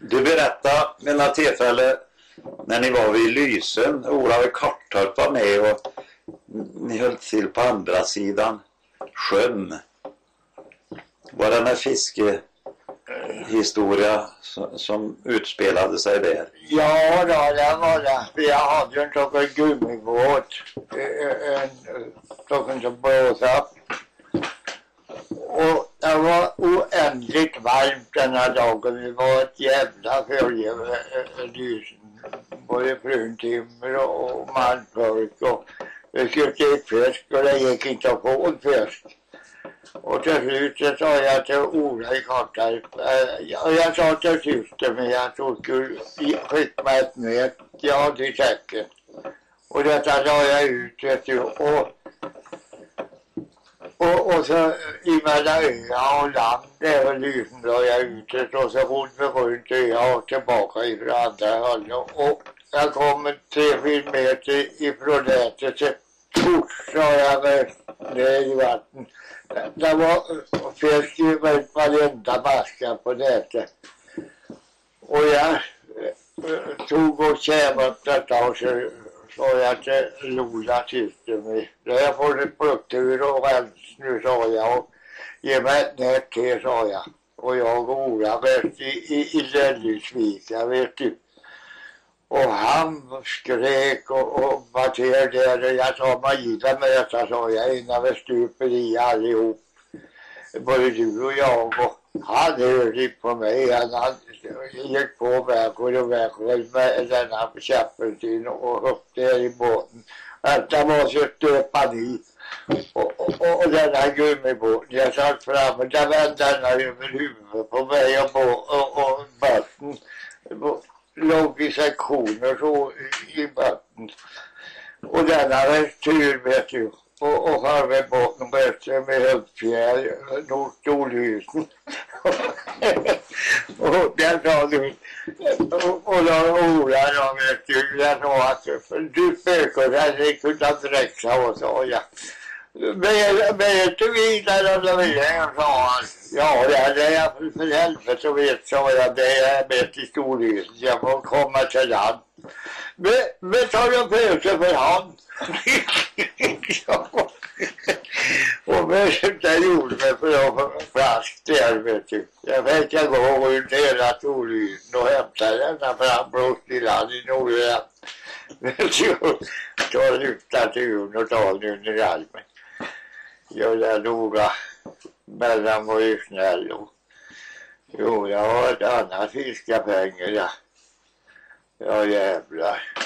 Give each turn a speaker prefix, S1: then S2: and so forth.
S1: Du berättade vid några tillfälle när ni var vid Lysen, Ola och Kartorp var med och ni höll till på andra sidan sjön. Var det en fiskehistoria som utspelade sig där?
S2: Ja, då, det var det. Vi hade ju en sån gummibåt som blåsa upp. Och det var oändligt varmt denna dagen. Vi var ett jävla följe Lysen. Både fruntimmer och manfolk. Och vi skulle till fisk och det gick inte att få en fisk. Och till slut så sa jag till Ola i Kartorp. Jag sa till syster att hon skulle skicka mig ett nät. Jag hade i säcken. Och detta la jag ut, vet du. Och så i mellan öar och land, där var Lysen la jag ut det. Och så hon runt öar och tillbaka ifrån andra håll. Och jag kom 3-4 meter ifrån nätet. Så fort sa jag mig ner i vatten. Det var fisk i varenda maska på nätet. Och jag tog och kämade detta och så sa jag till Lola syster mig. Jag får ett pluktur och räls nu, sa jag. Och ge mig ett nät till, sa jag. Och jag och Ola bäst i Lällisvik, jag vet inte. Och han skrek och var till där. Jag sa, man gillar med detta, sa jag, innan vi stuper i allihop. Både du och jag. Och han hörde på mig. Han gick på vägen och vägen med denna käppen sin och upp där i båten. Det var så stöpad i. Och denna gummibåten, jag satt fram och där vände denna över huvudet på mig och båten låg i sektioner så i botten. Och denna var tur, vet du. Och halva båten bättre med högfjärd, Nordlysen. Och där sa du, och då Ola då, vet du, jag sa att du spökar hade kunnat dräxa och sa jag. Vet du vidare om det var, sa han. Ja, det är jag för helvete vet, sa jag, det är bättre i Storlysen, jag får komma till land. Men tar jag pöse för hand? Ja. Och det gjorde mig för att flask där, vet du. Jag fick gå runt hela Storlysen och hämta denna fram blåst i land i Nordland. Ta lyfta till jorden och ta den under armen. Jag där noga mellan var ju snäll och jo, jag har ett annat fiskarpengar, ja. Ja, jävlar.